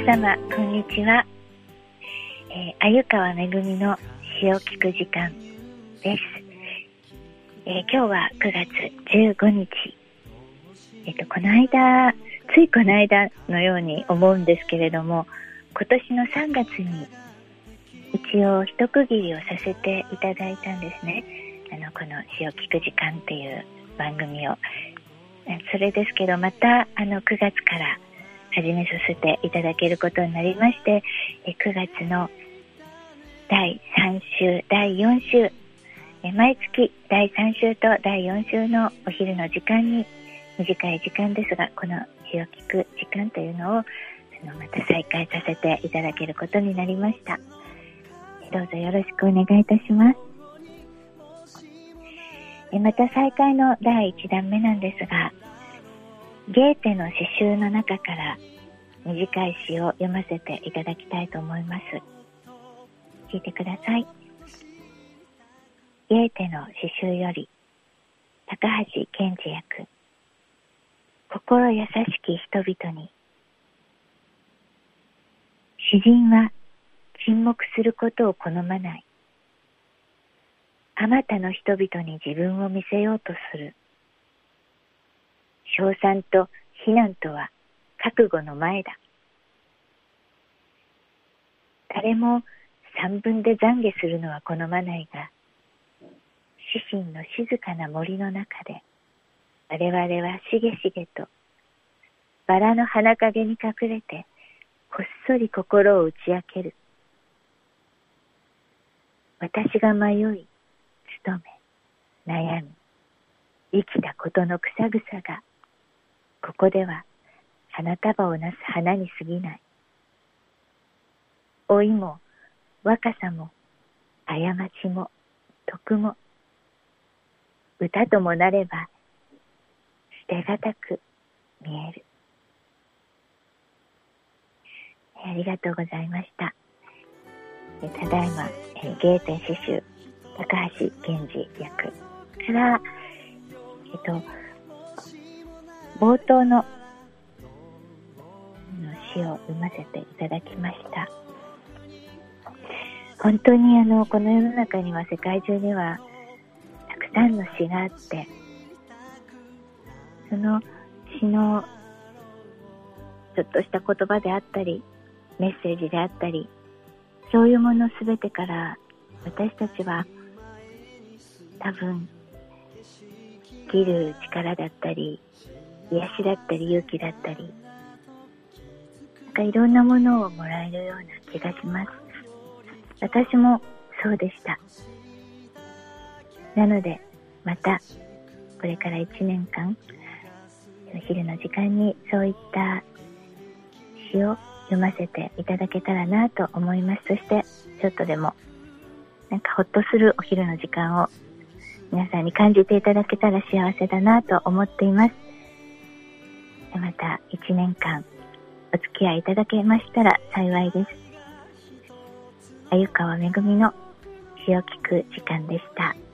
様こんにちは。鮎川めぐみの詩を聞く時間です。今日は9月15日。ついこの間のように思うんですけれども、今年の3月に一応一区切りをさせていただいたんですね。この詩を聞く時間っていう番組を。それですけど、また9月から始めさせていただけることになりまして、9月の第3週、第4週、毎月第3週と第4週のお昼の時間に、短い時間ですが、この詩を聞く時間というのをまた再開させていただけることになりました。どうぞよろしくお願いいたします。また再開の第1弾目なんですが、ゲーテの詩集の中から短い詩を読ませていただきたいと思います。聞いてください。ゲーテの詩集より、高橋賢治役。心優しき人々に。詩人は沈黙することを好まない。あまたの人々に自分を見せようとする。称賛と非難とは覚悟の前だ。誰も三分で懺悔するのは好まないが、死神の静かな森の中で、我々はしげしげとバラの花陰に隠れて、こっそり心を打ち明ける。私が迷い、努め、悩み、生きたことの草草が、ここでは花束をなす花に過ぎない。老いも若さも過ちも徳も、歌ともなれば捨てがたく見える。ありがとうございました。ただいま、ゲーテ詩集高橋賢治役から、冒頭の詩を読ませていただきました。本当にこの世の中には、世界中にはたくさんの詩があって、その詩のちょっとした言葉であったり、メッセージであったり、そういうものすべてから私たちは多分生きる力だったり、癒しだったり、勇気だったり、いろんなものをもらえるような気がします。私もそうでした。なので、またこれから1年間、お昼の時間にそういった詩を読ませていただけたらなと思います。そしてちょっとでもほっとするお昼の時間を皆さんに感じていただけたら幸せだなと思っています。また1年間お付き合いいただけましたら幸いです。鮎川めぐみの詩を聞く時間でした。